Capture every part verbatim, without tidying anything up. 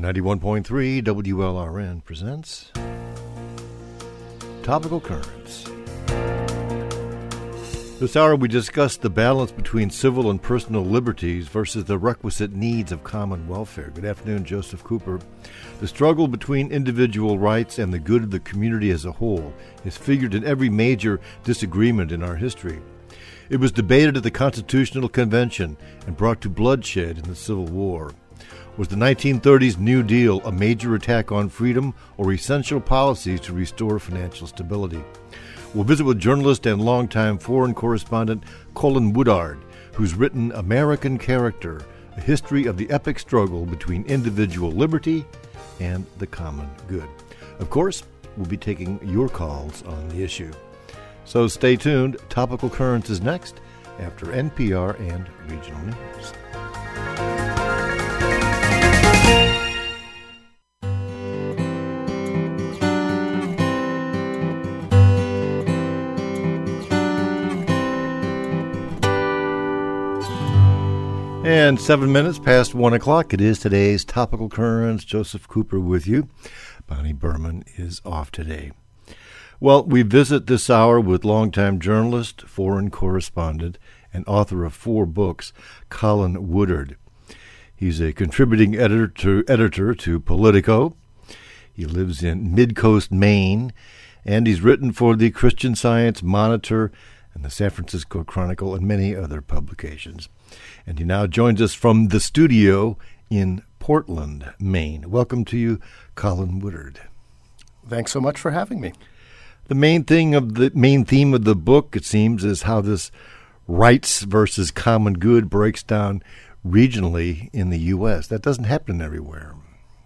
ninety-one point three W L R N presents Topical Currents. This hour we discuss the balance between civil and personal liberties versus the requisite needs of common welfare. Good afternoon, Joseph Cooper. The struggle between individual rights and the good of the community as a whole is figured in every major disagreement in our history. It was debated at the Constitutional Convention and brought to bloodshed in the Civil War. Was the nineteen thirties New Deal a major attack on freedom or essential policies to restore financial stability? We'll visit with journalist and longtime foreign correspondent Colin Woodard, who's written American Character, a history of the epic struggle between individual liberty and the common good. Of course, we'll be taking your calls on the issue. So stay tuned. Topical Currents is next after N P R and regional news. And seven minutes past one o'clock, it is today's Topical Currents. Joseph Cooper with you. Bonnie Berman is off today. Well, we visit this hour with longtime journalist, foreign correspondent, and author of four books, Colin Woodard. He's a contributing editor to, editor to Politico. He lives in Midcoast, Maine, and he's written for the Christian Science Monitor and the San Francisco Chronicle and many other publications. And he now joins us from the studio in Portland, Maine. Welcome to you, Colin Woodard. Thanks so much for having me. The main thing of the main theme of the book, it seems, is how this rights versus common good breaks down regionally in the U S. That doesn't happen everywhere.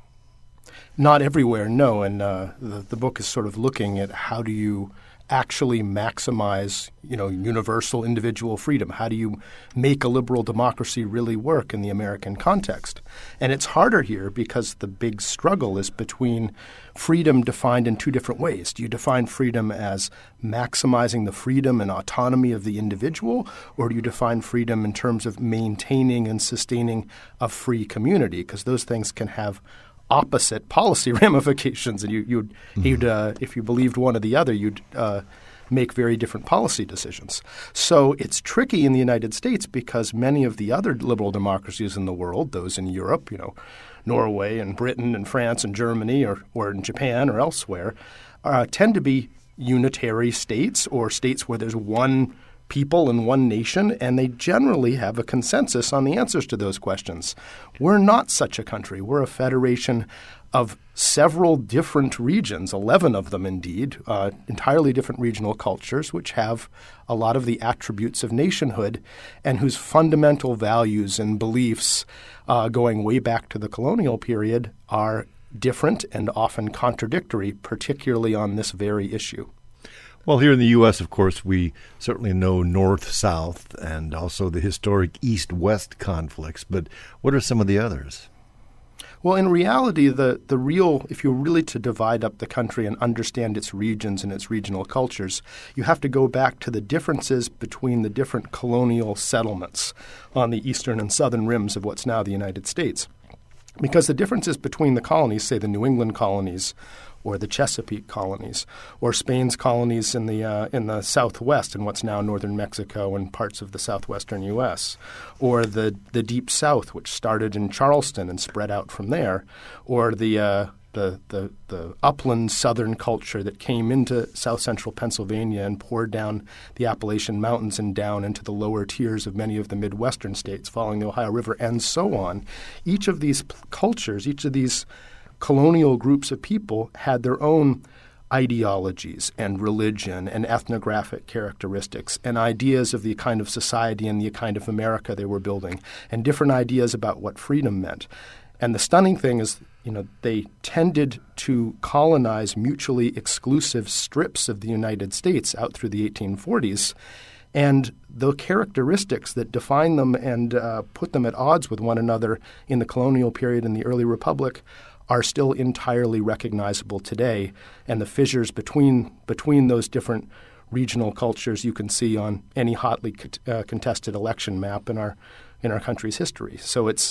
Not everywhere, no. And uh, the, the book is sort of looking at how do you actually maximize, you know, universal individual freedom? How do you make a liberal democracy really work in the American context? And it's harder here because the big struggle is between freedom defined in two different ways. Do you define freedom as maximizing the freedom and autonomy of the individual, or do you define freedom in terms of maintaining and sustaining a free community? Because those things can have opposite policy ramifications, and you, you'd, mm-hmm. you'd uh, if you believed one or the other, you'd uh, make very different policy decisions. So it's tricky in the United States because many of the other liberal democracies in the world, those in Europe, you know, Norway and Britain and France and Germany, or or in Japan or elsewhere, uh, tend to be unitary states or states where there's one people in one nation, and they generally have a consensus on the answers to those questions. We're not such a country. We're a federation of several different regions, eleven of them indeed, uh, entirely different regional cultures, which have a lot of the attributes of nationhood and whose fundamental values and beliefs uh, going way back to the colonial period are different and often contradictory, particularly on this very issue. Well, here in the U S, of course, we certainly know North-South and also the historic East-West conflicts. But what are some of the others? Well, in reality, the, the real – if you're really to divide up the country and understand its regions and its regional cultures, you have to go back to the differences between the different colonial settlements on the eastern and southern rims of what's now the United States. Because the differences between the colonies, say the New England colonies or the Chesapeake colonies, or Spain's colonies in the uh, in the Southwest in what's now northern Mexico and parts of the southwestern U S, or the, the Deep South, which started in Charleston and spread out from there, or the uh, the, the the upland southern culture that came into south central Pennsylvania and poured down the Appalachian Mountains and down into the lower tiers of many of the Midwestern states following the Ohio River, and so on. Each of these p- cultures, each of these colonial groups of people had their own ideologies and religion and ethnographic characteristics and ideas of the kind of society and the kind of America they were building, and different ideas about what freedom meant. And the stunning thing is, you know, they tended to colonize mutually exclusive strips of the United States out through the eighteen forties. And the characteristics that define them and uh, put them at odds with one another in the colonial period and the early republic are still entirely recognizable today. And the fissures between between those different regional cultures you can see on any hotly uh, contested election map in our in our country's history. So it's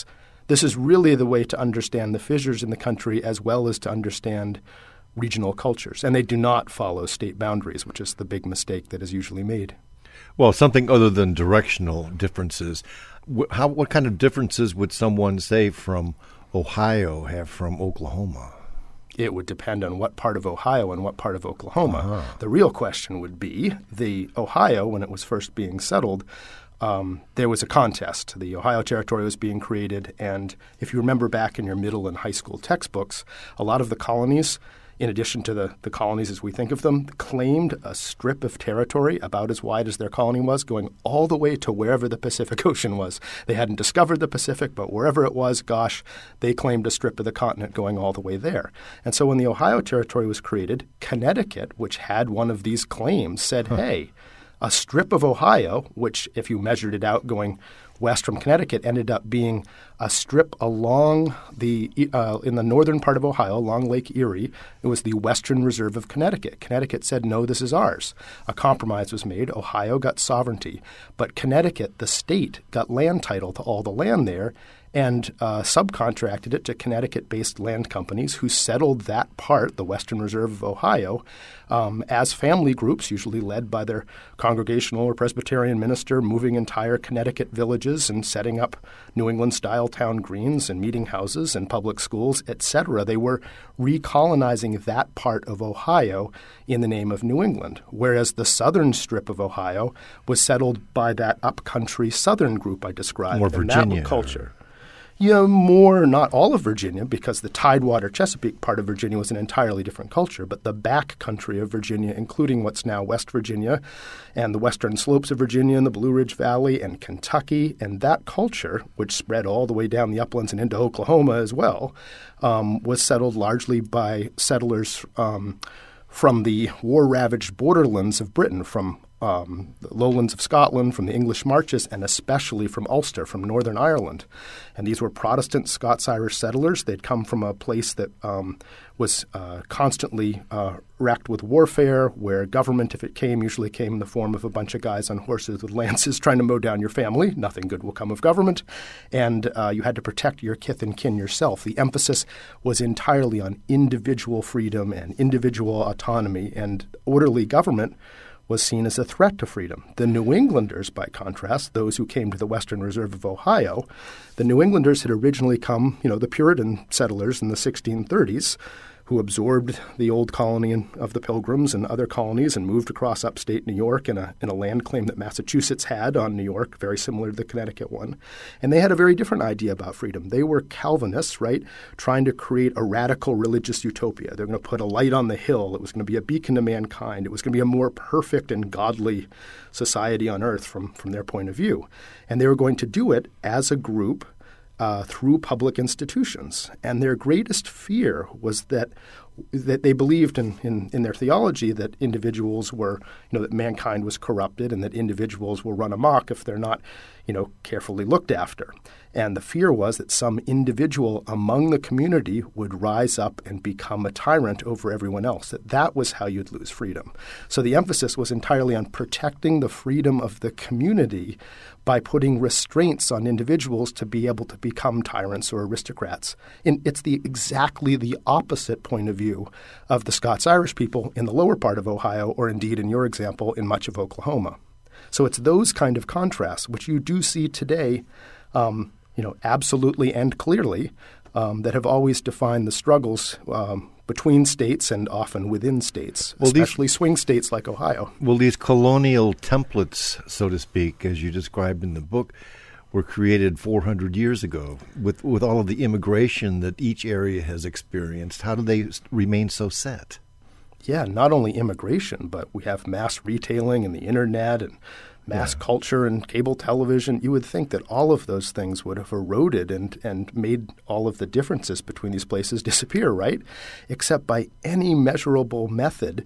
this is really the way to understand the fissures in the country as well as to understand regional cultures. And they do not follow state boundaries, which is the big mistake that is usually made. Well, something other than directional differences. How, what kind of differences would someone, say, from Ohio have from Oklahoma? It would depend on what part of Ohio and what part of Oklahoma. Uh-huh. The real question would be the Ohio, when it was first being settled, um, there was a contest. The Ohio Territory was being created, and if you remember back in your middle and high school textbooks, a lot of the colonies, in addition to the, the colonies as we think of them, claimed a strip of territory about as wide as their colony was, going all the way to wherever the Pacific Ocean was. They hadn't discovered the Pacific, but wherever it was, gosh, they claimed a strip of the continent going all the way there. And so when the Ohio Territory was created, Connecticut, which had one of these claims, said, huh. hey, a strip of Ohio, which if you measured it out going west from Connecticut, ended up being a strip along the uh, in the northern part of Ohio, along Lake Erie. It was the Western Reserve of Connecticut. Connecticut said, no, this is ours. A compromise was made. Ohio got sovereignty. But Connecticut, the state, got land title to all the land there and uh, subcontracted it to Connecticut-based land companies who settled that part, the Western Reserve of Ohio, um, as family groups, usually led by their Congregational or Presbyterian minister, moving entire Connecticut villages and setting up New England-style town greens and meeting houses and public schools, et cetera. They were recolonizing that part of Ohio in the name of New England, whereas the southern strip of Ohio was settled by that upcountry southern group I described. More Virginia. And that culture. Yeah, more, not all of Virginia, because the Tidewater Chesapeake part of Virginia was an entirely different culture, but the back country of Virginia, including what's now West Virginia and the western slopes of Virginia and the Blue Ridge Valley and Kentucky, and that culture, which spread all the way down the uplands and into Oklahoma as well, um, was settled largely by settlers um, from the war-ravaged borderlands of Britain, from Um, the lowlands of Scotland, from the English Marches, and especially from Ulster, from Northern Ireland. And these were Protestant Scots-Irish settlers. They'd come from a place that um, was uh, constantly uh, racked with warfare, where government, if it came, usually came in the form of a bunch of guys on horses with lances trying to mow down your family. Nothing good will come of government. And uh, you had to protect your kith and kin yourself. The emphasis was entirely on individual freedom and individual autonomy, and orderly government was seen as a threat to freedom. The New Englanders, by contrast, those who came to the Western Reserve of Ohio, the New Englanders had originally come, you know, the Puritan settlers in the sixteen thirties, who absorbed the old colony of the Pilgrims and other colonies and moved across upstate New York in a, in a land claim that Massachusetts had on New York, very similar to the Connecticut one. And they had a very different idea about freedom. They were Calvinists, right, trying to create a radical religious utopia. They're going to put a light on the hill. It was going to be a beacon to mankind. It was going to be a more perfect and godly society on earth from, from their point of view. And they were going to do it as a group Uh, through public institutions. And their greatest fear was that that they believed in, in, in their theology that individuals were, you know, that mankind was corrupted and that individuals will run amok if they're not, you know, carefully looked after. And the fear was that some individual among the community would rise up and become a tyrant over everyone else, that that was how you'd lose freedom. So the emphasis was entirely on protecting the freedom of the community by putting restraints on individuals to be able to become tyrants or aristocrats. And it's the exactly the opposite point of view of the Scots-Irish people in the lower part of Ohio, or indeed, in your example, in much of Oklahoma. So it's those kind of contrasts, which you do see today, um, you know, absolutely and clearly, um, that have always defined the struggles um, between states and often within states, well, especially these, swing states like Ohio. Well, these colonial templates, so to speak, as you described in the book, were created four hundred years ago with, with all of the immigration that each area has experienced. How do they remain so set? Yeah, not only immigration, but we have mass retailing and the internet and mass yeah. culture and cable television. You would think that all of those things would have eroded and, and made all of the differences between these places disappear, right? Except by any measurable method,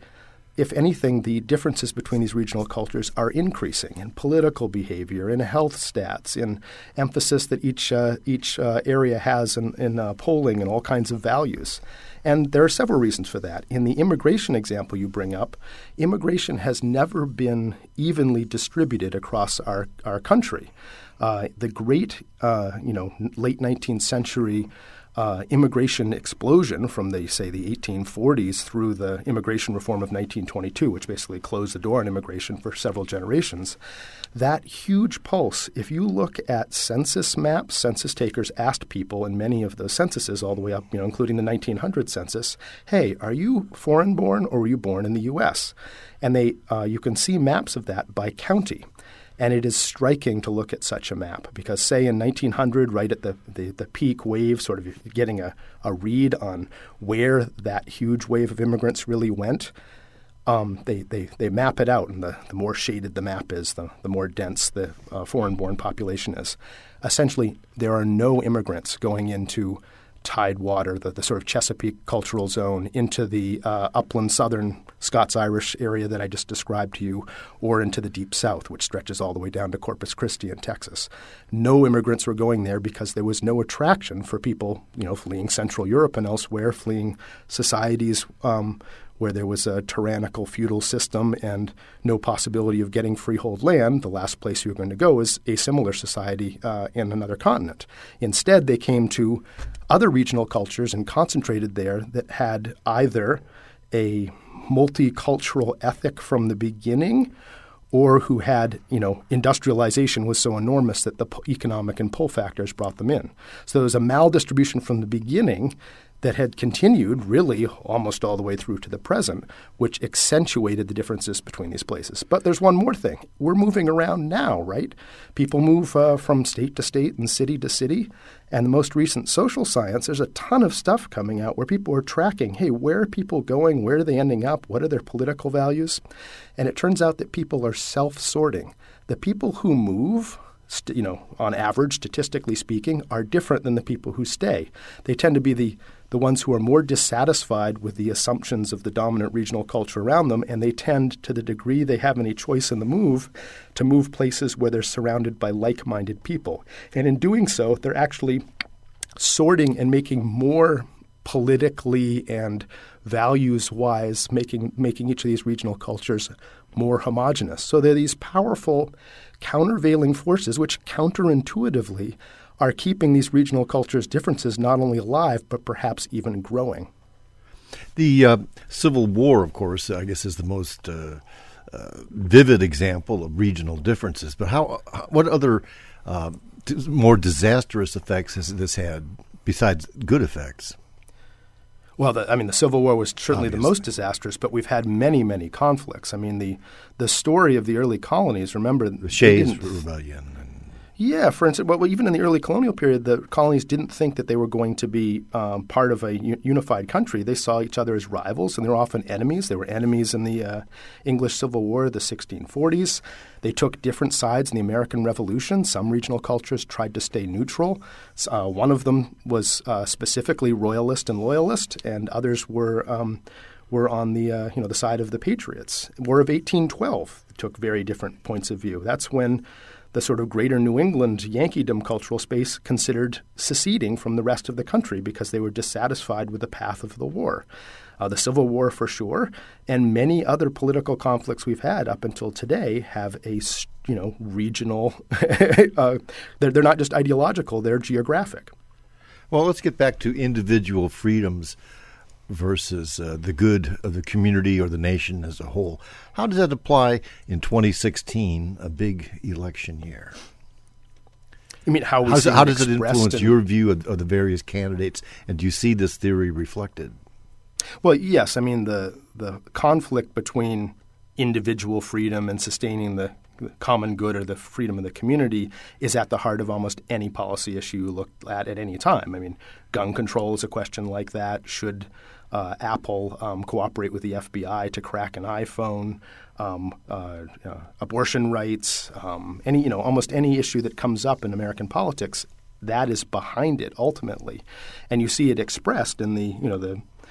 if anything, the differences between these regional cultures are increasing in political behavior, in health stats, in emphasis that each uh, each uh, area has in, in uh, polling and all kinds of values. And there are several reasons for that. In the immigration example you bring up, immigration has never been evenly distributed across our, our country. Uh, the great, uh, you know, late nineteenth century Uh, immigration explosion from the, say, the eighteen forties through the immigration reform of nineteen twenty-two, which basically closed the door on immigration for several generations, that huge pulse, if you look at census maps, census takers asked people in many of those censuses all the way up, you know, including the nineteen hundred census, hey, are you foreign-born or were you born in the U S? And they, uh, you can see maps of that by county. And it is striking to look at such a map because, say, in nineteen hundred, right at the, the, the peak wave, sort of getting a, a read on where that huge wave of immigrants really went, um, they, they, they map it out. And the, the more shaded the map is, the, the more dense the uh, foreign-born population is. Essentially, there are no immigrants going into Tidewater, the, the sort of Chesapeake cultural zone, into the uh, upland southern Scots-Irish area that I just described to you, or into the deep south, which stretches all the way down to Corpus Christi in Texas. No immigrants were going there because there was no attraction for people, you know, fleeing Central Europe and elsewhere, fleeing societies um, where there was a tyrannical feudal system and no possibility of getting freehold land. The last place you were going to go is a similar society uh, in another continent. Instead, they came to other regional cultures and concentrated there that had either a multicultural ethic from the beginning or who had, you know, industrialization was so enormous that the economic and pull factors brought them in. So there was a maldistribution from the beginning that had continued really almost all the way through to the present, which accentuated the differences between these places. But there's one more thing. We're moving around now, right? People move uh, from state to state and city to city. And the most recent social science, there's a ton of stuff coming out where people are tracking, hey, where are people going? Where are they ending up? What are their political values? And it turns out that people are self-sorting. The people who move, st- you know, on average, statistically speaking, are different than the people who stay. They tend to be the the ones who are more dissatisfied with the assumptions of the dominant regional culture around them, and they tend, to the degree they have any choice in the move, to move places where they're surrounded by like-minded people. And in doing so, they're actually sorting and making more politically and values-wise, making making each of these regional cultures more homogenous. So they're these powerful countervailing forces which counterintuitively are keeping these regional cultures' differences not only alive, but perhaps even growing. The uh, Civil War, of course, I guess is the most uh, uh, vivid example of regional differences. But how? What other uh, more disastrous effects has this had besides good effects? Well, the, I mean, the Civil War was certainly Obviously. the most disastrous, but we've had many, many conflicts. I mean, the the story of the early colonies, remember— The Shays Rebellion. Yeah, for instance, well, even in the early colonial period, the colonies didn't think that they were going to be um, part of a u- unified country. They saw each other as rivals, and they were often enemies. They were enemies in the uh, English Civil War, the sixteen forties. They took different sides in the American Revolution. Some regional cultures tried to stay neutral. Uh, one of them was uh, specifically royalist and loyalist, and others were um, were on the uh, you know the side of the Patriots. War of eighteen twelve took very different points of view. That's when the sort of greater New England Yankeedom cultural space considered seceding from the rest of the country because they were dissatisfied with the path of the war. Uh, the Civil War for sure, and many other political conflicts we've had up until today have a, you know, regional uh, they're, they're not just ideological, they're geographic. Well, let's get back to individual freedoms versus uh, the good of the community or the nation as a whole. How does that apply in twenty sixteen, a big election year? You mean how we How's, see How it does it influence in, your view of, of the various candidates, and do you see this theory reflected? Well, yes. I mean, the the conflict between individual freedom and sustaining the common good or the freedom of the community is at the heart of almost any policy issue you look at at any time. I mean, gun control is a question like that. Should uh, Apple um, cooperate with the F B I to crack an iPhone? Um, uh, uh, abortion rights, um, any you know, almost any issue that comes up in American politics, that is behind it ultimately, and you see it expressed in the you know the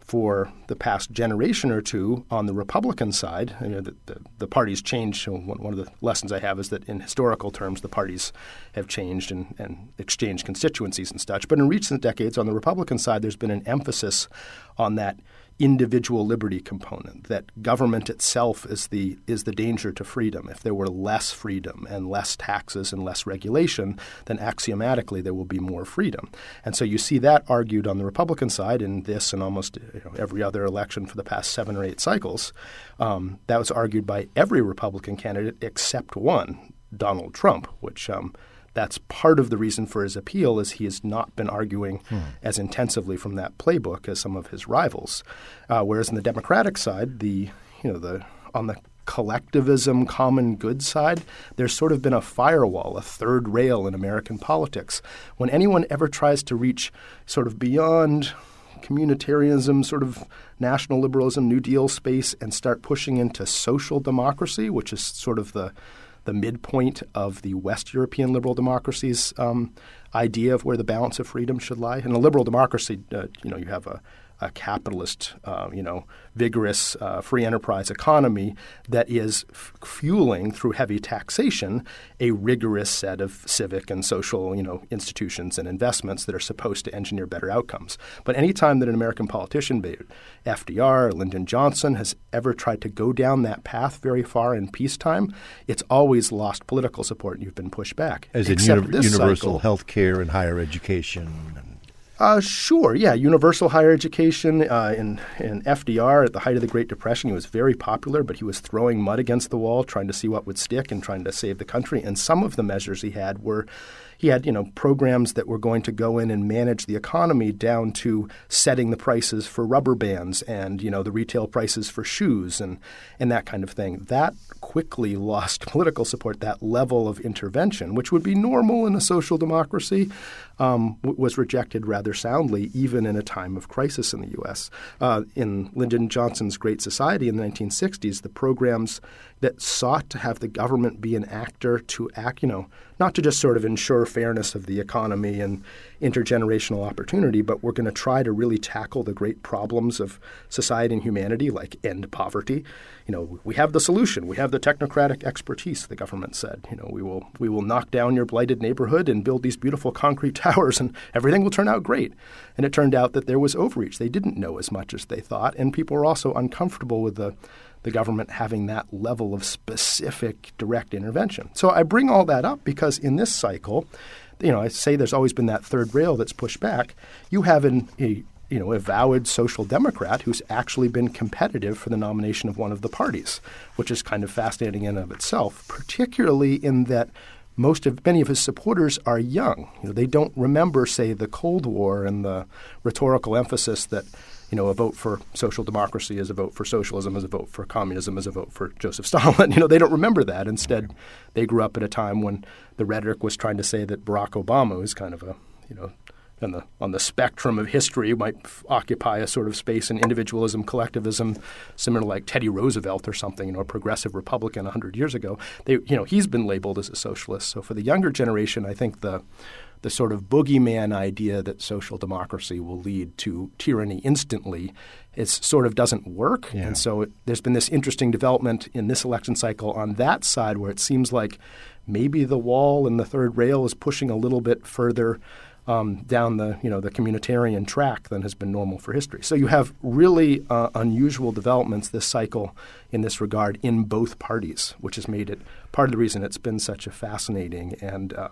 for the past generation or two on the Republican side, you know, the, the, the parties changed. So one, one of the lessons I have is that in historical terms, the parties have changed and, and exchanged constituencies and such. But in recent decades, on the Republican side, there's been an emphasis on that individual liberty component, that government itself is the is the danger to freedom. If there were less freedom and less taxes and less regulation, then axiomatically there will be more freedom. And so you see that argued on the Republican side in this and almost you know, every other election for the past seven or eight cycles. Um, that was argued by every Republican candidate except one, Donald Trump, which um, that's part of the reason for his appeal is he has not been arguing hmm. as intensively from that playbook as some of his rivals. Uh, whereas on the Democratic side, the you know the on the collectivism, common good side, there's sort of been a firewall, a third rail in American politics. When anyone ever tries to reach sort of beyond communitarianism, sort of national liberalism, New Deal space, and start pushing into social democracy, which is sort of the the midpoint of the West European liberal democracies' um, idea of where the balance of freedom should lie. In a liberal democracy, uh, you know, you have a, a capitalist, uh, you know, vigorous uh, free enterprise economy that is f- fueling through heavy taxation a rigorous set of civic and social, you know, institutions and investments that are supposed to engineer better outcomes. But any time that an American politician, be it F D R or Lyndon Johnson, has ever tried to go down that path very far in peacetime, it's always lost political support and you've been pushed back. As in uni- universal health care and higher education and Uh, sure, yeah. Universal higher education uh, in, in F D R at the height of the Great Depression, he was very popular, but he was throwing mud against the wall, trying to see what would stick and trying to save the country. And some of the measures he had were he had, you know, programs that were going to go in and manage the economy down to setting the prices for rubber bands and, you know, the retail prices for shoes and, and that kind of thing. That quickly lost political support. That level of intervention, which would be normal in a social democracy, um, w- was rejected rather soundly, even in a time of crisis in the U S. Uh, in Lyndon Johnson's Great Society in the nineteen sixties, the programs that sought to have the government be an actor to act, you know, not to just sort of ensure fairness of the economy and intergenerational opportunity, but we're going to try to really tackle the great problems of society and humanity, like end poverty. You know, we have the solution. We have the technocratic expertise, the government said. You know, we will we will knock down your blighted neighborhood and build these beautiful concrete towers and everything will turn out great. And it turned out that there was overreach. They didn't know as much as they thought, and people were also uncomfortable with the the government having that level of specific direct intervention. So I bring all that up because in this cycle, you know, I say there's always been that third rail that's pushed back. You have an, a you know, avowed social democrat who's actually been competitive for the nomination of one of the parties, which is kind of fascinating in and of itself, particularly in that most of many of his supporters are young. You know, they don't remember, say, the Cold War and the rhetorical emphasis that, you know, a vote for social democracy is a vote for socialism, is a vote for communism, is a vote for Joseph Stalin. You know, they don't remember that. Instead, they grew up at a time when the rhetoric was trying to say that Barack Obama is kind of a, you know, on the on the spectrum of history might f- occupy a sort of space in individualism, collectivism, similar to like Teddy Roosevelt or something, you know, a progressive Republican one hundred years ago. They, you know, he's been labeled as a socialist. So for the younger generation, I think the the sort of boogeyman idea that social democracy will lead to tyranny instantly, it sort of doesn't work. Yeah. And so it, there's been this interesting development in this election cycle on that side where it seems like maybe the wall and the third rail is pushing a little bit further um, down the, you know, the communitarian track than has been normal for history. So you have really uh, unusual developments this cycle in this regard in both parties, which has made it part of the reason it's been such a fascinating and uh,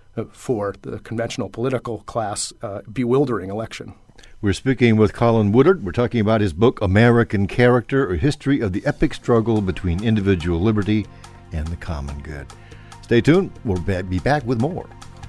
for the conventional political class, uh, bewildering election. We're speaking with Colin Woodard. We're talking about his book, American Character, A History of the Epic Struggle Between Individual Liberty and the Common Good. Stay tuned. We'll be back with more.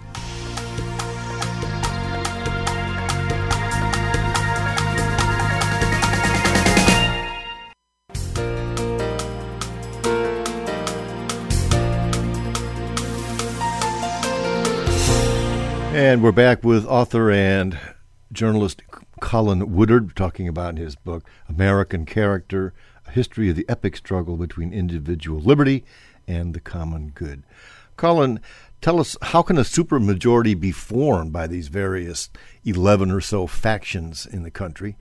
And we're back with author and journalist Colin Woodard talking about his book, American Character, A History of the Epic Struggle Between Individual Liberty and the Common Good. Colin, tell us, how can a supermajority be formed by these various eleven or so factions in the country?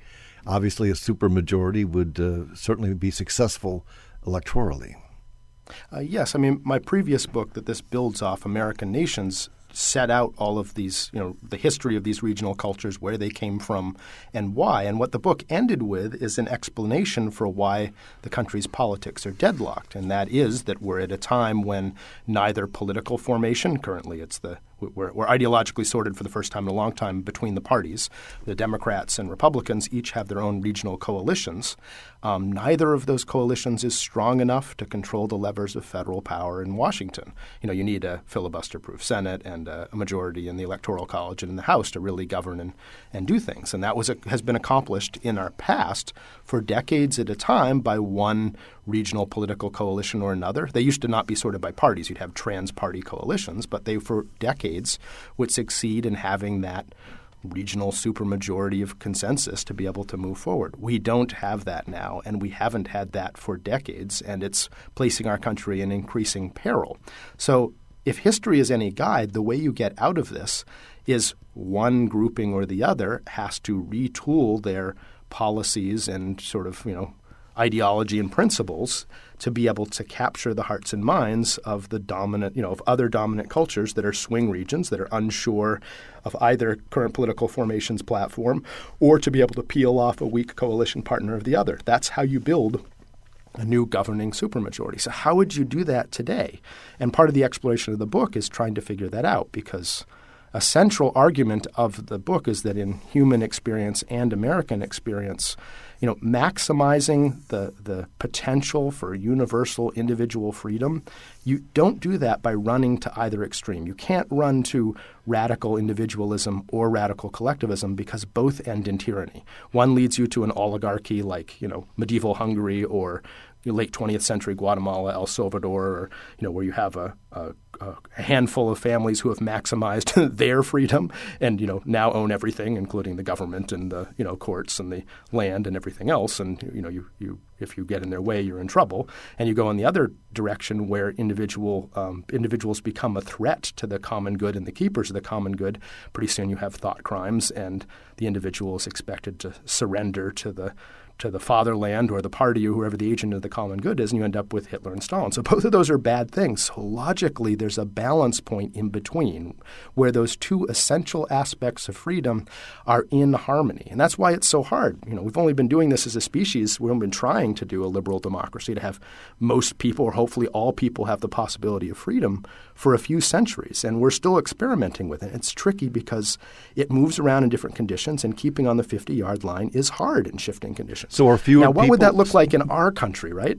obviously a supermajority would uh, certainly be successful electorally. Uh, yes. I mean, my previous book that this builds off, American Nations, set out all of these, you know, the history of these regional cultures, where they came from and why. And what the book ended with is an explanation for why the country's politics are deadlocked. And that is that we're at a time when neither political formation, currently it's the We're, we're ideologically sorted for the first time in a long time between the parties. The Democrats and Republicans each have their own regional coalitions. Um, neither of those coalitions is strong enough to control the levers of federal power in Washington. You know, you need a filibuster-proof Senate and a, a majority in the Electoral College and in the House to really govern and, and do things. And that was a, has been accomplished in our past for decades at a time by one regional political coalition or another. They used to not be sorted by parties. You'd have trans-party coalitions, but they for decades would succeed in having that regional supermajority of consensus to be able to move forward. We don't have that now, and we haven't had that for decades, and it's placing our country in increasing peril. So if history is any guide, the way you get out of this is one grouping or the other has to retool their policies and sort of, you know, ideology and principles to be able to capture the hearts and minds of the dominant, you know, of other dominant cultures that are swing regions that are unsure of either current political formation's platform or to be able to peel off a weak coalition partner of the other. That's how you build a new governing supermajority. So how would you do that today? And part of the exploration of the book is trying to figure that out, because a central argument of the book is that in human experience and American experience, you know, maximizing the the potential for universal individual freedom, you don't do that by running to either extreme. You can't run to radical individualism or radical collectivism because both end in tyranny. One leads you to an oligarchy like, you know, medieval Hungary or late twentieth century Guatemala, El Salvador, or, you know, where you have a, a, a handful of families who have maximized their freedom and, you know, now own everything, including the government and the, you know, courts and the land and everything else. And, you know, you, you if you get in their way, you're in trouble. And you go in the other direction where individual um, individuals become a threat to the common good and the keepers of the common good. Pretty soon you have thought crimes, and the individual is expected to surrender to the to the fatherland or the party or whoever the agent of the common good is, and you end up with Hitler and Stalin. So both of those are bad things. So logically, there's a balance point in between where those two essential aspects of freedom are in harmony. And that's why it's so hard. You know, we've only been doing this as a species. We've been trying to do a liberal democracy to have most people, or hopefully all people, have the possibility of freedom for a few centuries. And we're still experimenting with it. It's tricky because it moves around in different conditions, and keeping on the fifty-yard line is hard in shifting conditions. So are fewer now, what people... would that look like in our country, right,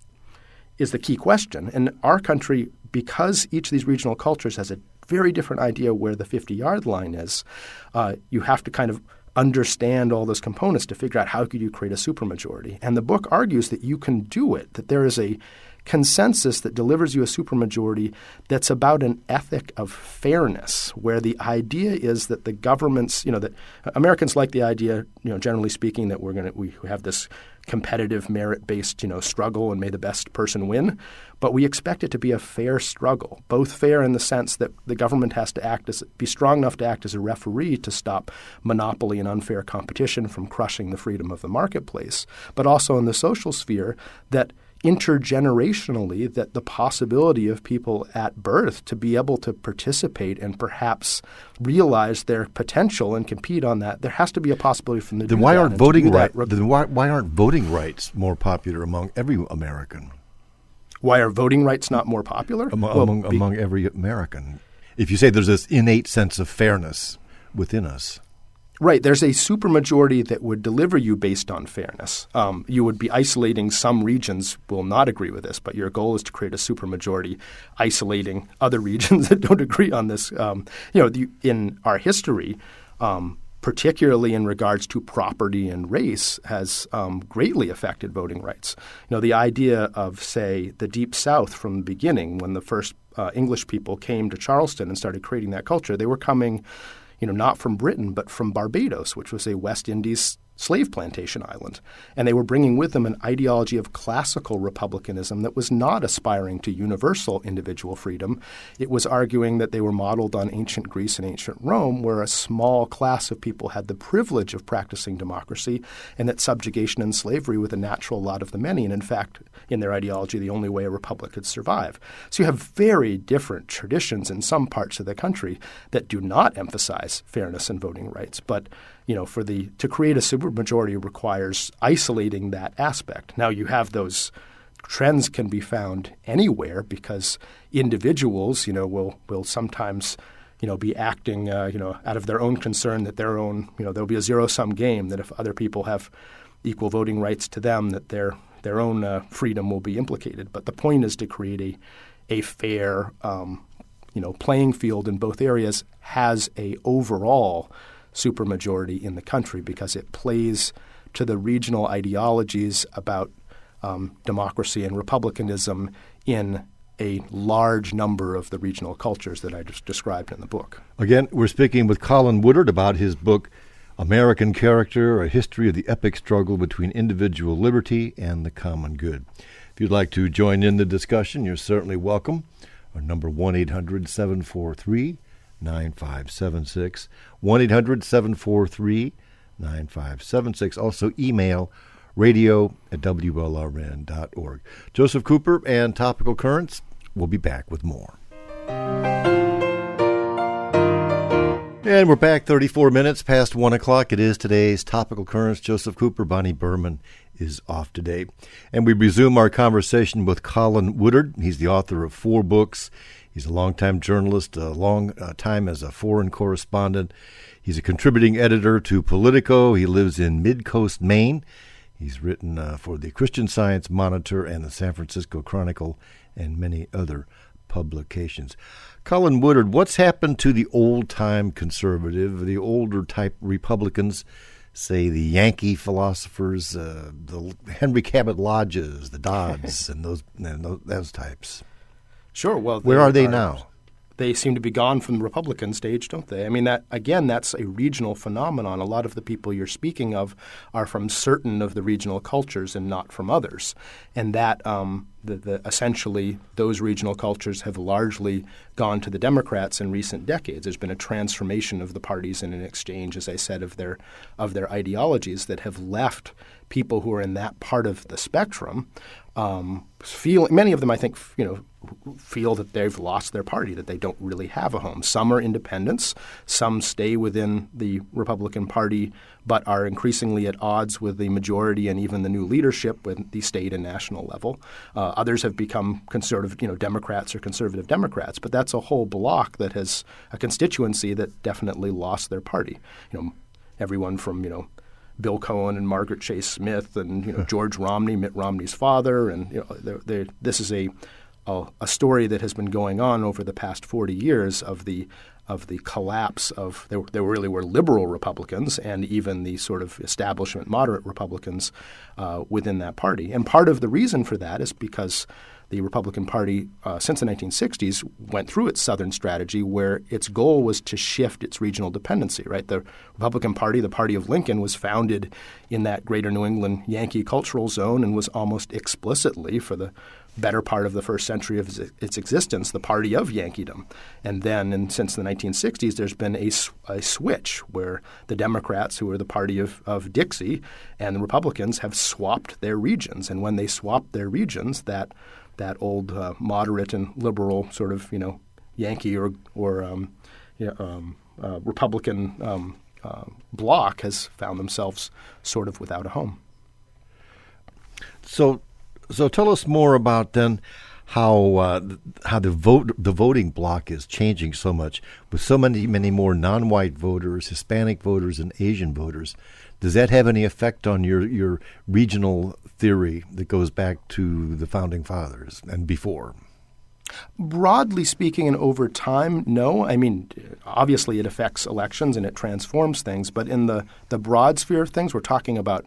is the key question. In our country, because each of these regional cultures has a very different idea where the fifty-yard line is, uh, you have to kind of understand all those components to figure out how could you create a supermajority. And the book argues that you can do it, that there is a consensus that delivers you a supermajority that's about an ethic of fairness, where the idea is that the governments, you know, that Americans like the idea, you know, generally speaking, that we're going to we have this competitive merit-based, you know, struggle and may the best person win. But we expect it to be a fair struggle, both fair in the sense that the government has to act as be strong enough to act as a referee to stop monopoly and unfair competition from crushing the freedom of the marketplace, but also in the social sphere that intergenerationally, that the possibility of people at birth to be able to participate and perhaps realize their potential and compete on that, there has to be a possibility from the then why aren't voting right? Then why why aren't voting rights more popular among every American? Why are voting rights not more popular? Among well, among, be, among every American, if you say there's this innate sense of fairness within us. Right. There's a supermajority that would deliver you based on fairness. Um, you would be isolating some regions will not agree with this, but your goal is to create a supermajority isolating other regions that don't agree on this. Um, you know, the, in our history, um, particularly in regards to property and race, has um, greatly affected voting rights. You know, the idea of, say, the Deep South from the beginning, when the first uh, English people came to Charleston and started creating that culture, they were coming – you know, not from Britain, but from Barbados, which was a West Indies slave plantation island. And they were bringing with them an ideology of classical republicanism that was not aspiring to universal individual freedom. It was arguing that they were modeled on ancient Greece and ancient Rome, where a small class of people had the privilege of practicing democracy, and that subjugation and slavery were the natural lot of the many. And in fact, in their ideology, the only way a republic could survive. So you have very different traditions in some parts of the country that do not emphasize fairness and voting rights. But you know, for the to create a supermajority requires isolating that aspect. Now you have those trends can be found anywhere because individuals, you know, will will sometimes, you know, be acting, uh, you know, out of their own concern that their own, you know, there'll be a zero-sum game that if other people have equal voting rights to them, that their their own uh, freedom will be implicated. But the point is to create a a fair, um, you know, playing field in both areas has a overall supermajority in the country because it plays to the regional ideologies about um, democracy and republicanism in a large number of the regional cultures that I just described in the book. Again, we're speaking with Colin Woodard about his book, American Character, A History of the Epic Struggle Between Individual Liberty and the Common Good. If you'd like to join in the discussion, you're certainly welcome. Our number one eight hundred seven four three nine five seven six, one eight hundred seven four three nine five seven six. Also email radio at W L R N dot org. Joseph Cooper and Topical Currents. We'll be back with more. And we're back thirty-four minutes past one o'clock. It is today's Topical Currents. Joseph Cooper, Bonnie Berman is off today. And we resume our conversation with Colin Woodard. He's the author of four books. He's a longtime journalist, a long uh, time as a foreign correspondent. He's a contributing editor to Politico. He lives in Mid-Coast, Maine. He's written uh, for the Christian Science Monitor and the San Francisco Chronicle and many other publications. Colin Woodard, what's happened to the old-time conservative, the older-type Republicans, say the Yankee philosophers, uh, the Henry Cabot Lodges, the Dodds, and those and those, those types? Sure. Well, where are they are, now? They seem to be gone from the Republican stage, don't they? I mean, that again, that's a regional phenomenon. A lot of the people you're speaking of are from certain of the regional cultures and not from others. And that um, the, the, essentially those regional cultures have largely gone to the Democrats in recent decades. There's been a transformation of the parties and an exchange, as I said, of their of their ideologies that have left people who are in that part of the spectrum um, feel. Many of them, I think, you know, feel that they've lost their party, that they don't really have a home. Some are independents. Some stay within the Republican Party but are increasingly at odds with the majority and even the new leadership with the state and national level. Uh, others have become conservative, you know, Democrats or conservative Democrats. But that's a whole block that has a constituency that definitely lost their party. You know, everyone from, you know, Bill Cohen and Margaret Chase Smith and, you know, George Romney, Mitt Romney's father. And, you know, they're, they're, this is a A, a story that has been going on over the past forty years of the of the collapse of there, there really were liberal Republicans and even the sort of establishment moderate Republicans uh, within that party. And part of the reason for that is because the Republican Party uh, since the nineteen sixties went through its Southern strategy where its goal was to shift its regional dependency, right? The Republican Party, the party of Lincoln, was founded in that greater New England Yankee cultural zone and was almost explicitly, for the better part of the first century of its existence, the party of Yankeedom. And then and since the nineteen sixties, there's been a, a switch where the Democrats, who are the party of, of Dixie, and the Republicans have swapped their regions. And when they swapped their regions, that that old uh, moderate and liberal sort of, you know, Yankee or, or um, you know, um, uh, Republican um, uh, bloc has found themselves sort of without a home. So So tell us more about then how uh, how the vote the voting bloc is changing so much with so many many more non-white voters, Hispanic voters, and Asian voters. Does that have any effect on your, your regional theory that goes back to the Founding Fathers and before? Broadly speaking and over time, no. I mean, obviously it affects elections and it transforms things. But in the, the broad sphere of things, we're talking about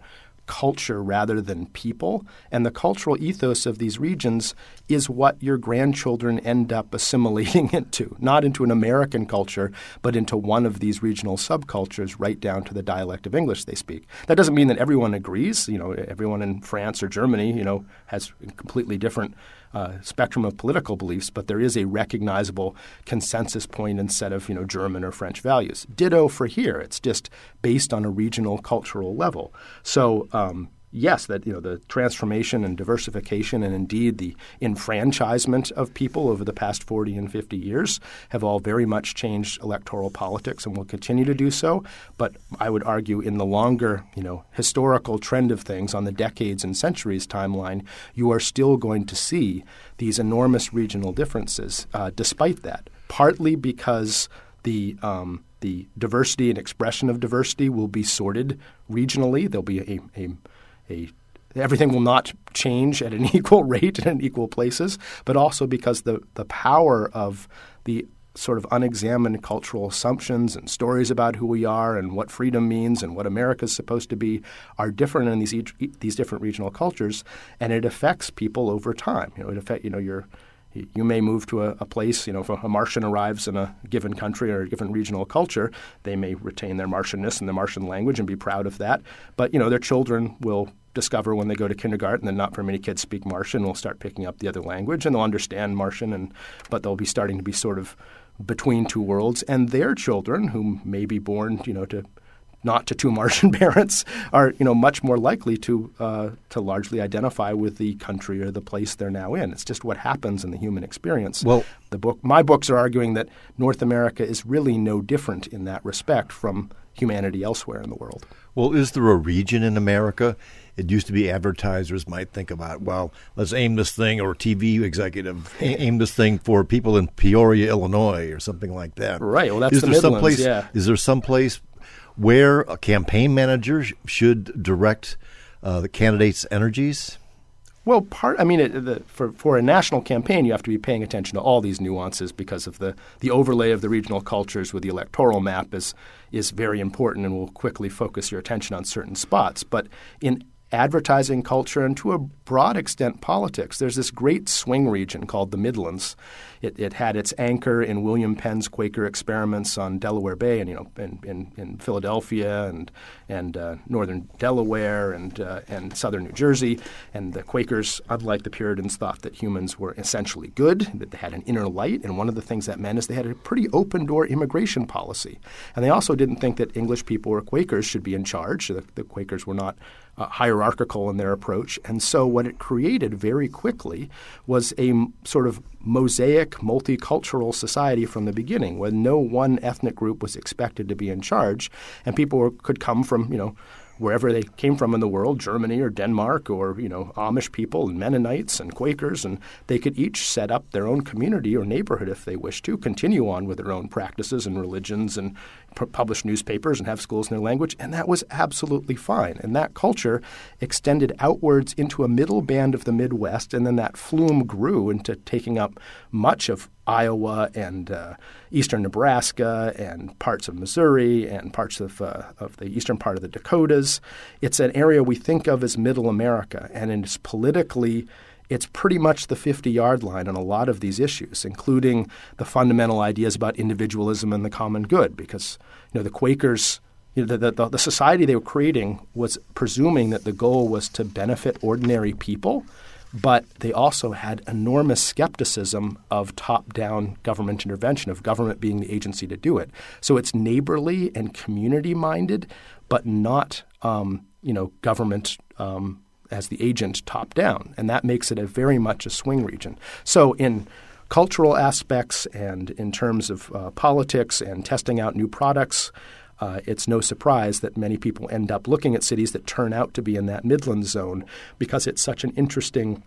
culture rather than people. And the cultural ethos of these regions is what your grandchildren end up assimilating into, not into an American culture, but into one of these regional subcultures right down to the dialect of English they speak. That doesn't mean that everyone agrees. You know, everyone in France or Germany, you know, has a completely different uh, spectrum of political beliefs, but there is a recognizable consensus point and set of, you know, German or French values. Ditto for here. It's just based on a regional cultural level. So, um, yes, that you know the transformation and diversification and indeed the enfranchisement of people over the past forty and fifty years have all very much changed electoral politics and will continue to do so. But I would argue in the longer, you know, historical trend of things on the decades and centuries timeline, you are still going to see these enormous regional differences uh, despite that, partly because the um, the diversity and expression of diversity will be sorted regionally. There'll be a, a A, everything will not change at an equal rate and in equal places, but also because the, the power of the sort of unexamined cultural assumptions and stories about who we are and what freedom means and what America is supposed to be are different in these these different regional cultures, and it affects people over time. You know, it affect you know your You may move to a, a place, you know, if a Martian arrives in a given country or a given regional culture, they may retain their Martianness and the Martian language and be proud of that. But, you know, their children will discover when they go to kindergarten that not very many kids speak Martian, will start picking up the other language, and they'll understand Martian, and but they'll be starting to be sort of between two worlds. And their children, who may be born, you know, to not to two Martian parents, are you know much more likely to uh, to largely identify with the country or the place they're now in. It's just what happens in the human experience. Well, the book, my books are arguing that North America is really no different in that respect from humanity elsewhere in the world. Well, is there a region in America? It used to be advertisers might think about, well, let's aim this thing, or T V executive, aim this thing for people in Peoria, Illinois, or something like that. Right. Well, that's is the there Midlands, someplace, yeah. Is there some place where a campaign manager sh- should direct uh, the candidate's energies? Well, part. I mean, it, the, for for a national campaign, you have to be paying attention to all these nuances because of the, the overlay of the regional cultures with the electoral map is is very important and will quickly focus your attention on certain spots. But in advertising culture and to a broad extent politics, there's this great swing region called the Midlands. It, it had its anchor in William Penn's Quaker experiments on Delaware Bay, and you know, in, in, in Philadelphia and and uh, northern Delaware and uh, and southern New Jersey. And the Quakers, unlike the Puritans, thought that humans were essentially good, that they had an inner light. And one of the things that meant is they had a pretty open door immigration policy. And they also didn't think that English people or Quakers should be in charge. The, the Quakers were not uh, hierarchical in their approach. And so what it created very quickly was a m- sort of mosaic, multicultural society from the beginning, where no one ethnic group was expected to be in charge, and people were, could come from, you know, wherever they came from in the world, Germany or Denmark or, you know, Amish people and Mennonites and Quakers, and they could each set up their own community or neighborhood if they wished to, continue on with their own practices and religions and p- publish newspapers and have schools in their language, and that was absolutely fine. And that culture extended outwards into a middle band of the Midwest, and then that flume grew into taking up much of Iowa and uh, eastern Nebraska and parts of Missouri and parts of uh, of the eastern part of the Dakotas. It's an area we think of as Middle America, and it's politically it's pretty much the fifty-yard line on a lot of these issues, including the fundamental ideas about individualism and the common good, because you know the Quakers, you know, the, the, the society they were creating was presuming that the goal was to benefit ordinary people. But they also had enormous skepticism of top-down government intervention, of government being the agency to do it. So it's neighborly and community-minded, but not, um, you know, government um, as the agent top-down. And that makes it a very much a swing region. So in cultural aspects and in terms of uh, politics and testing out new products, Uh, it's no surprise that many people end up looking at cities that turn out to be in that Midland zone because it's such an interesting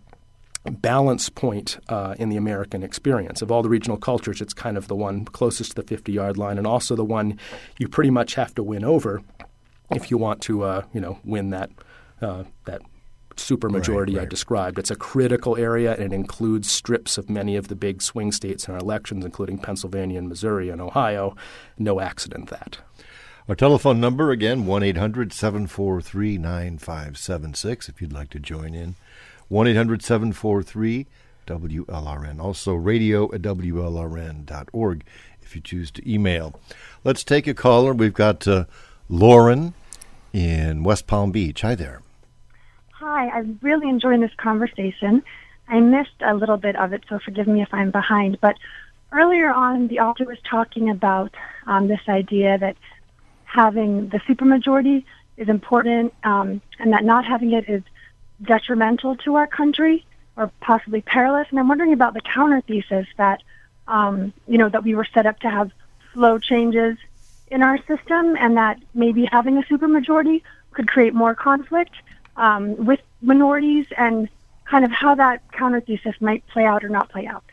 balance point uh, in the American experience. Of all the regional cultures, it's kind of the one closest to the fifty-yard line, and also the one you pretty much have to win over if you want to, uh, you know, win that uh, that supermajority right, right. I described. It's a critical area, and it includes strips of many of the big swing states in our elections, including Pennsylvania and Missouri and Ohio. No accident that. Our telephone number, again, one eight hundred seven four three nine five seven six if you'd like to join in. one eight hundred seven four three W L R N. Also, radio at W L R N dot org if you choose to email. Let's take a caller. We've got uh, Lauren in West Palm Beach. Hi there. Hi, I'm really enjoying this conversation. I missed a little bit of it, so forgive me if I'm behind. But earlier on, the author was talking about um, this idea that having the supermajority is important, um, and that not having it is detrimental to our country or possibly perilous. And I'm wondering about the counter thesis that, um, you know, that we were set up to have slow changes in our system, and that maybe having a supermajority could create more conflict um, with minorities, and kind of how that counter thesis might play out or not play out.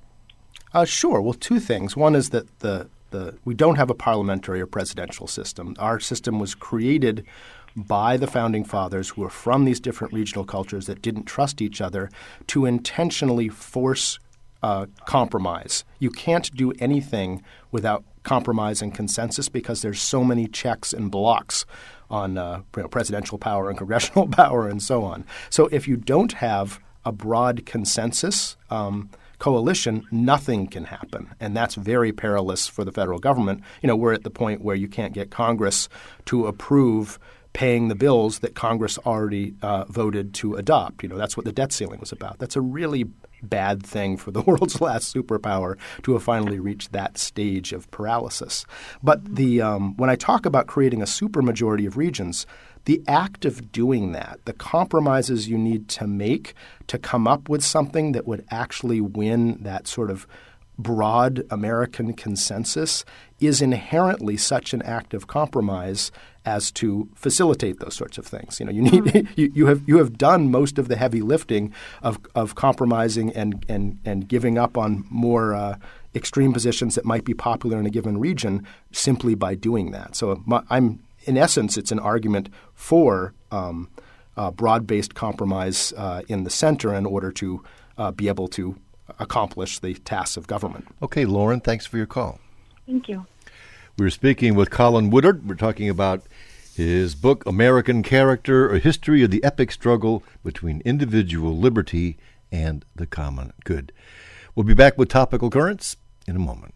Uh, sure. Well, two things. One is that the the we don't have a parliamentary or presidential system. Our system was created by the Founding Fathers, who were from these different regional cultures that didn't trust each other, to intentionally force uh, compromise. You can't do anything without compromise and consensus because there's so many checks and blocks on uh, you know, presidential power and congressional power and so on. So if you don't have a broad consensus um, coalition, nothing can happen. And that's very perilous for the federal government. You know, we're at the point where you can't get Congress to approve paying the bills that Congress already uh, voted to adopt. You know, that's what the debt ceiling was about. That's a really bad thing for the world's last superpower to have finally reached that stage of paralysis. But the um, when I talk about creating a supermajority of regions, the act of doing that, the compromises you need to make to come up with something that would actually win that sort of broad American consensus is inherently such an act of compromise as to facilitate those sorts of things. You know, you need mm-hmm. you, you have you have done most of the heavy lifting of of compromising and and and giving up on more uh, extreme positions that might be popular in a given region simply by doing that. So my, I'm in essence, it's an argument for um, uh, broad-based compromise uh, in the center in order to uh, be able to accomplish the tasks of government. Okay, Lauren, thanks for your call. Thank you. We were speaking with Colin Woodard. We're talking about his book, American Character, A History of the Epic Struggle Between Individual Liberty and the Common Good. We'll be back with Topical Currents in a moment.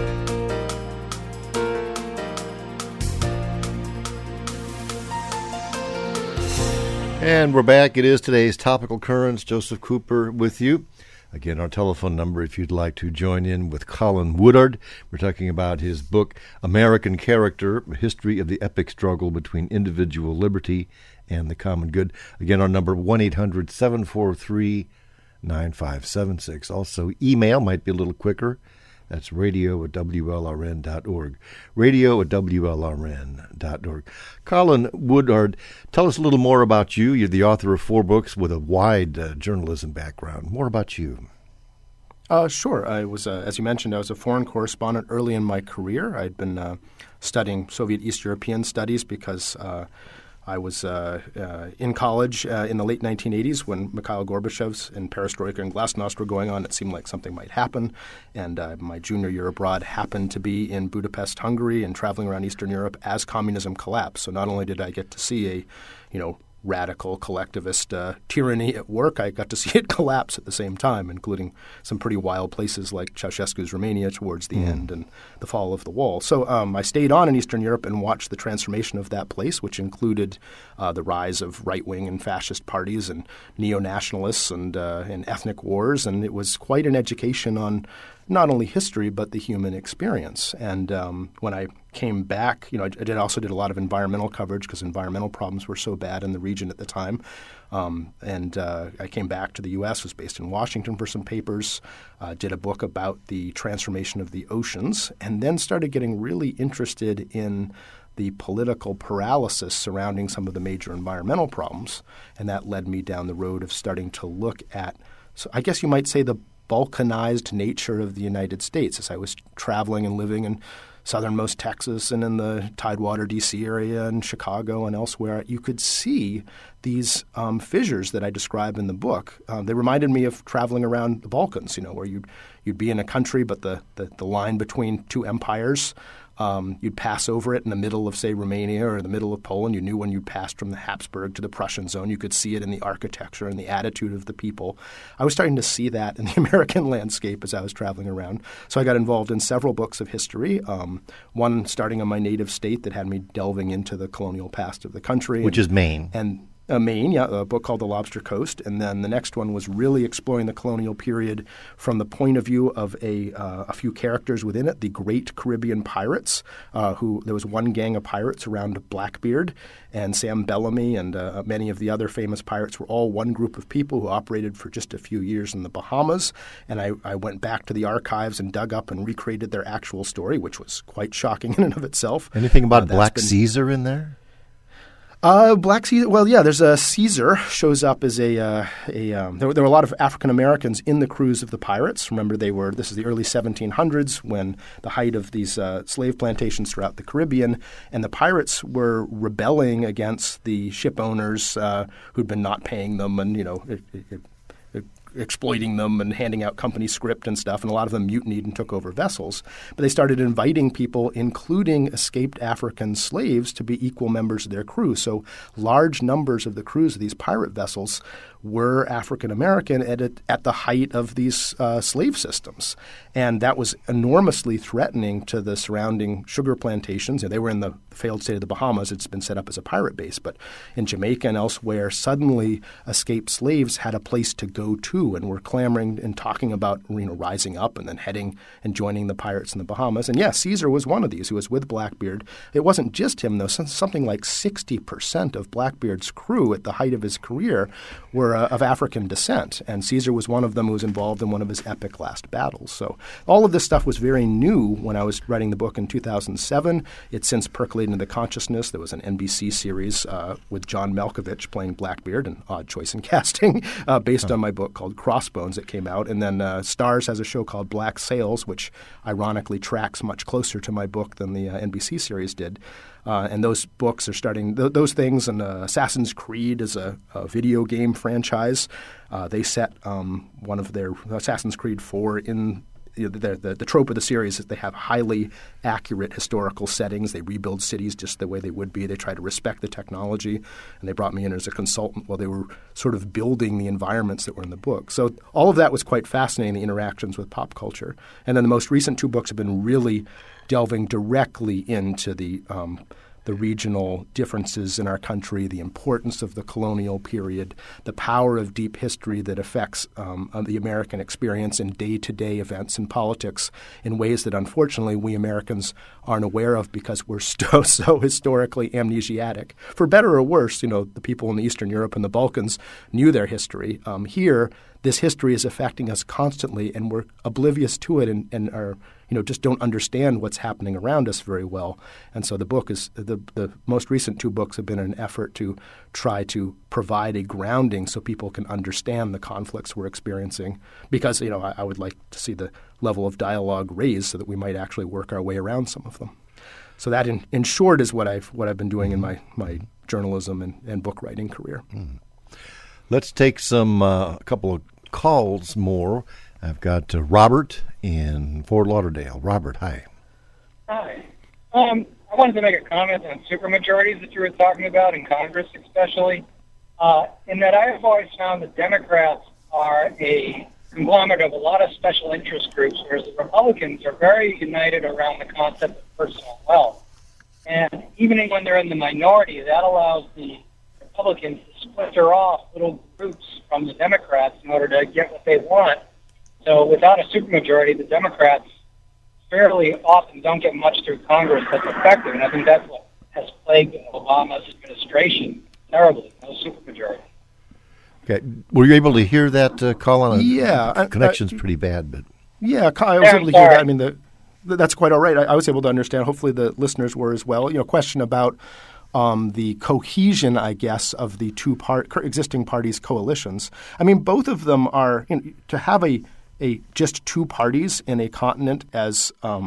And we're back. It is today's Topical Currents. Joseph Cooper with you. Again, our telephone number if you'd like to join in with Colin Woodard. We're talking about his book, American Character, A History of the Epic Struggle Between Individual Liberty and the Common Good. Again, our number, one eight hundred seven four three nine five seven six. Also, email might be a little quicker. That's radio at W L R N dot org. Radio at W L R N dot org. Colin Woodard, tell us a little more about you. You're the author of four books with a wide uh, journalism background. More about you. Uh, sure. I was, uh, as you mentioned, I was a foreign correspondent early in my career. I'd been uh, studying Soviet East European studies because uh, I was uh, uh, in college uh, in the late nineteen eighties when Mikhail Gorbachev's and Perestroika and Glasnost were going on. It seemed like something might happen. And uh, my junior year abroad happened to be in Budapest, Hungary, and traveling around Eastern Europe as communism collapsed. So not only did I get to see a, you know, radical collectivist uh, tyranny at work, I got to see it collapse at the same time, including some pretty wild places like Ceausescu's Romania towards the mm. end and the fall of the wall. So um, I stayed on in Eastern Europe and watched the transformation of that place, which included uh, the rise of right-wing and fascist parties and neo-nationalists and, uh, and ethnic wars. And it was quite an education on not only history but the human experience. And um, when I came back, you know, I, I did also did a lot of environmental coverage because environmental problems were so bad in the region at the time. Um, and uh, I came back to the U S, was based in Washington for some papers, uh, did a book about the transformation of the oceans, and then started getting really interested in the political paralysis surrounding some of the major environmental problems. And that led me down the road of starting to look at, so I guess you might say, the balkanized nature of the United States. As I was traveling and living in southernmost Texas and in the Tidewater, D C area and Chicago and elsewhere, you could see these um, fissures that I describe in the book. Um, they reminded me of traveling around the Balkans, you know, where you'd, you'd be in a country, but the, the, the line between two empires Um, you'd pass over it in the middle of, say, Romania or the middle of Poland. You knew when you passed from the Habsburg to the Prussian zone. You could see it in the architecture and the attitude of the people. I was starting to see that in the American landscape as I was traveling around. So I got involved in several books of history, um, one starting on my native state that had me delving into the colonial past of the country. Which and, is Maine. And Uh, Maine, yeah, a book called The Lobster Coast. And then the next one was really exploring the colonial period from the point of view of a, uh, a few characters within it, the Great Caribbean Pirates, uh, who there was one gang of pirates around Blackbeard, and Sam Bellamy and uh, many of the other famous pirates were all one group of people who operated for just a few years in the Bahamas. And I, I went back to the archives and dug up and recreated their actual story, which was quite shocking in and of itself. Anything about uh, Black been, Caesar in there? Uh, Black Caesar. Well, yeah. There's a Caesar shows up as a uh, a. Um, there, there were a lot of African Americans in the crews of the pirates. Remember, they were. This is the early seventeen hundreds, when the height of these uh, slave plantations throughout the Caribbean, and the pirates were rebelling against the ship owners uh, who'd been not paying them, and you know. It, it, it, exploiting them and handing out company script and stuff, and a lot of them mutinied and took over vessels. But they started inviting people, including escaped African slaves, to be equal members of their crew. So large numbers of the crews of these pirate vessels were African American at, at the height of these uh, slave systems. And that was enormously threatening to the surrounding sugar plantations. You know, they were in the failed state of the Bahamas. It's been set up as a pirate base. But in Jamaica and elsewhere, suddenly escaped slaves had a place to go to and were clamoring and talking about, you know, rising up and then heading and joining the pirates in the Bahamas. And yes, Caesar was one of these who was with Blackbeard. It wasn't just him, though. Something like sixty percent of Blackbeard's crew at the height of his career were uh, of African descent. And Caesar was one of them who was involved in one of his epic last battles. So all of this stuff was very new when I was writing the book in two thousand seven. It's since percolated into the consciousness. There was an N B C series uh, with John Malkovich playing Blackbeard, an odd choice in casting, uh, based on my book called Crossbones that came out. And then uh, Starz has a show called Black Sails, which ironically tracks much closer to my book than the uh, N B C series did. Uh, and those books are starting th- – those things, and uh, Assassin's Creed is a, a video game franchise. Uh, they set um, one of their – Assassin's Creed four in – You know, the, the, the trope of the series is they have highly accurate historical settings. They rebuild cities just the way they would be. They try to respect the technology, and they brought me in as a consultant while they were sort of building the environments that were in the book. So all of that was quite fascinating, the interactions with pop culture. And then the most recent two books have been really delving directly into the um, the regional differences in our country, the importance of the colonial period, the power of deep history that affects um, the American experience in day-to-day events and politics in ways that unfortunately we Americans aren't aware of because we're so, so historically amnesiac. For better or worse, you know, the people in Eastern Europe and the Balkans knew their history. Um, here, this history is affecting us constantly, and we're oblivious to it and, and are – you know, just don't understand what's happening around us very well. And so the book is the the most recent two books have been an effort to try to provide a grounding so people can understand the conflicts we're experiencing. Because, you know, I, I would like to see the level of dialogue raised so that we might actually work our way around some of them. So that, in, in short, is what I've what I've been doing in my my journalism and, and book writing career. Mm. Let's take some uh, a couple of calls more. I've got uh, Robert in Fort Lauderdale. Robert, hi. Hi. Um, I wanted to make a comment on supermajorities that you were talking about in Congress especially, uh, in that I have always found that Democrats are a conglomerate of a lot of special interest groups, whereas the Republicans are very united around the concept of personal wealth. And even when they're in the minority, that allows the Republicans to splinter off little groups from the Democrats in order to get what they want. So without a supermajority, the Democrats fairly often don't get much through Congress that's effective, and I think that's what has plagued Obama's administration terribly, no supermajority. Okay. Were you able to hear that uh, call on? A, yeah. The connection's I, I, pretty bad, but. Yeah, I was yeah, able to hear that. I mean, the, that's quite all right. I, I was able to understand. Hopefully the listeners were as well. You know, question about Um, the cohesion, I guess, of the two part, existing parties' coalitions. I mean, both of them are you know, – to have a, a just two parties in a continent as um,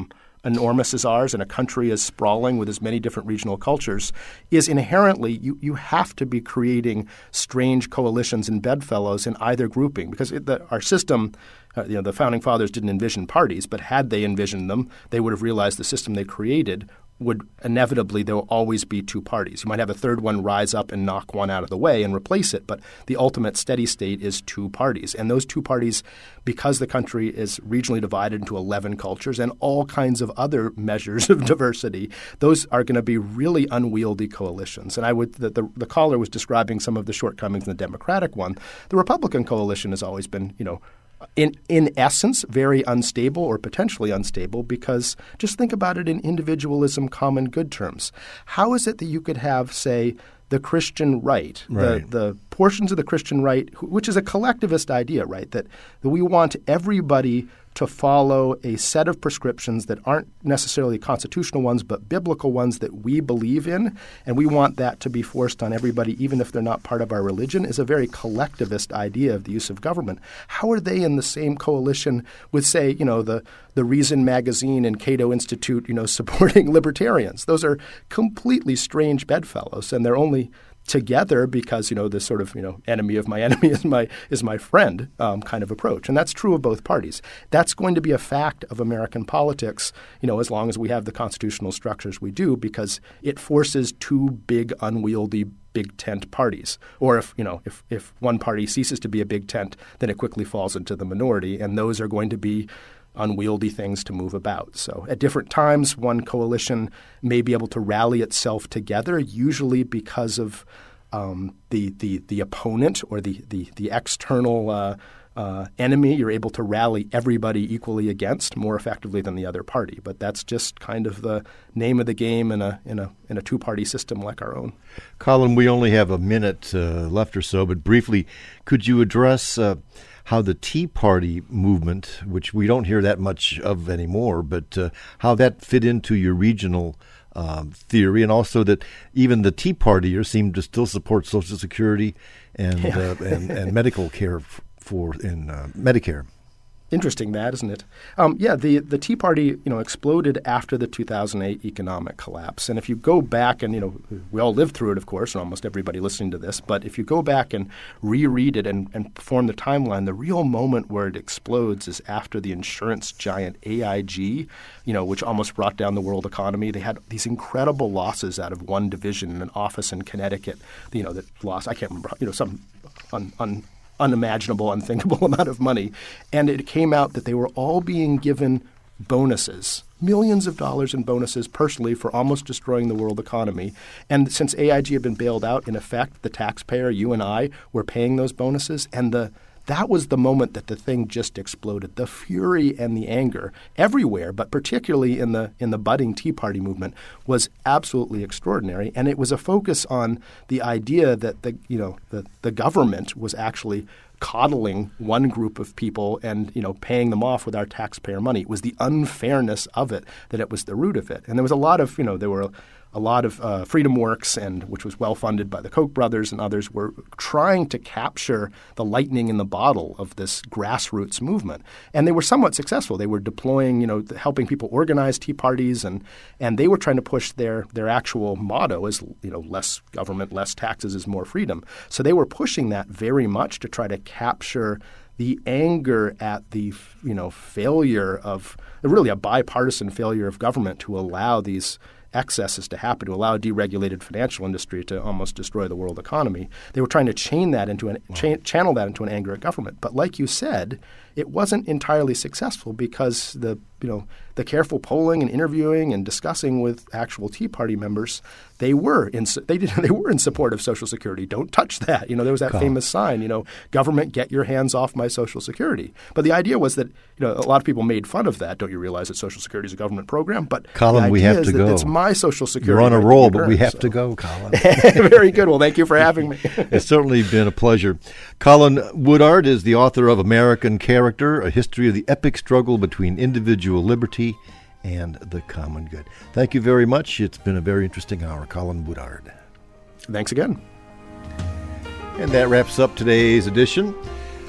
enormous as ours and a country as sprawling with as many different regional cultures, is inherently you, you have to be creating strange coalitions and bedfellows in either grouping because it, the, our system uh, you know, the Founding Fathers didn't envision parties, but had they envisioned them, they would have realized the system they created would inevitably there will always be two parties. You might have a third one rise up and knock one out of the way and replace it, but the ultimate steady state is two parties. And those two parties, because the country is regionally divided into eleven cultures and all kinds of other measures of diversity, those are going to be really unwieldy coalitions. And I would the, the, the caller was describing some of the shortcomings in the Democratic one. The Republican coalition has always been, you know, In in essence, very unstable or potentially unstable because just think about it in individualism, common good terms. How is it that you could have, say, the Christian right, right. The, the portions of the Christian right, which is a collectivist idea, right, that, that we want everybody to follow a set of prescriptions that aren't necessarily constitutional ones but biblical ones that we believe in, and we want that to be forced on everybody even if they're not part of our religion, is a very collectivist idea of the use of government. How are they in the same coalition with, say, you know, the, the Reason magazine and Cato Institute, you know, supporting libertarians? Those are completely strange bedfellows, and they're only together because, you know, this sort of, you know, enemy of my enemy is my is my friend um, kind of approach. And that's true of both parties. That's going to be a fact of American politics, you know, as long as we have the constitutional structures we do, because it forces two big, unwieldy big tent parties. Or if, you know, if, if one party ceases to be a big tent, then it quickly falls into the minority. And those are going to be unwieldy things to move about. So at different times, one coalition may be able to rally itself together, usually because of um, the, the the opponent or the the, the external uh, uh, enemy. You're able to rally everybody equally against more effectively than the other party. But that's just kind of the name of the game in a in a in a two-party system like our own. Colin, we only have a minute uh, left or so, but briefly, could you address uh, how the Tea Party movement, which we don't hear that much of anymore, but uh, how that fit into your regional um, theory, and also that even the Tea Partiers seem to still support Social Security and yeah. uh, and, and medical care f- for in uh, Medicare. Interesting, that, isn't it? Um, yeah, the, the Tea Party, you know, exploded after the two thousand eight economic collapse. And if you go back and, you know, we all lived through it, of course, and almost everybody listening to this, but if you go back and reread it and, and perform the timeline, the real moment where it explodes is after the insurance giant A I G, you know, which almost brought down the world economy. They had these incredible losses out of one division in an office in Connecticut, you know, that lost, I can't remember, you know, some un, un, unimaginable, unthinkable amount of money. And it came out that they were all being given bonuses, millions of dollars in bonuses personally for almost destroying the world economy. And since A I G had been bailed out, in effect, the taxpayer, you and I, were paying those bonuses. And the that was the moment that the thing just exploded. The fury and the anger everywhere, but particularly in the in the budding Tea Party movement, was absolutely extraordinary. And it was a focus on the idea that the you know the, the government was actually coddling one group of people and, you know, paying them off with our taxpayer money. It was the unfairness of it that it was the root of it. And there was a lot of, you know, there were a lot of uh, Freedom Works, and which was well funded by the Koch brothers and others, were trying to capture the lightning in the bottle of this grassroots movement. And they were somewhat successful. They were deploying, you know, helping people organize tea parties, and and they were trying to push their their actual motto is, you know, less government, less taxes is more freedom. So they were pushing that very much to try to capture the anger at the, you know, failure of really a bipartisan failure of government to allow these excesses to happen, to allow a deregulated financial industry to almost destroy the world economy. They were trying to chain that into an, cha- channel that into an anger at government. But like you said, it wasn't entirely successful because the you know the careful polling and interviewing and discussing with actual Tea Party members, they were in they did they were in support of Social Security. Don't touch that. You know, there was that Colin. famous sign, you know, government, get your hands off my Social Security. But the idea was that, you know, a lot of people made fun of that. Don't you realize that Social Security is a government program? But Colin, we have to go. It's my Social Security. You're on a roll, but we have so. to go, Colin. Very good. Well, thank you for having me. It's certainly been a pleasure. Colin Woodard is the author of American Character, A History of the Epic Struggle Between Individual Liberty and the Common Good. Thank you very much. It's been a very interesting hour. Colin Woodard. Thanks again. And that wraps up today's edition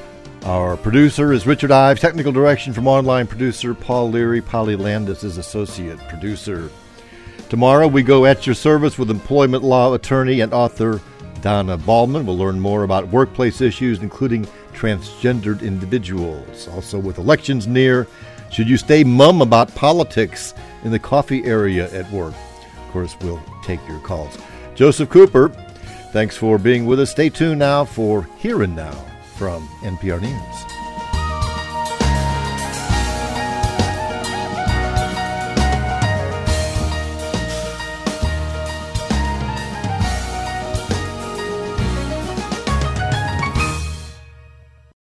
Our producer is Richard Ives. Technical direction from online producer Paul Leary. Polly Landis is associate producer. Tomorrow we go at your service with employment law attorney and author Donna Baldwin. We'll learn more about workplace issues, including transgendered individuals. Also, with elections near, should you stay mum about politics in the coffee area at work? Of course, we'll take your calls. Joseph Cooper, thanks for being with us. Stay tuned now for Here and Now from N P R News.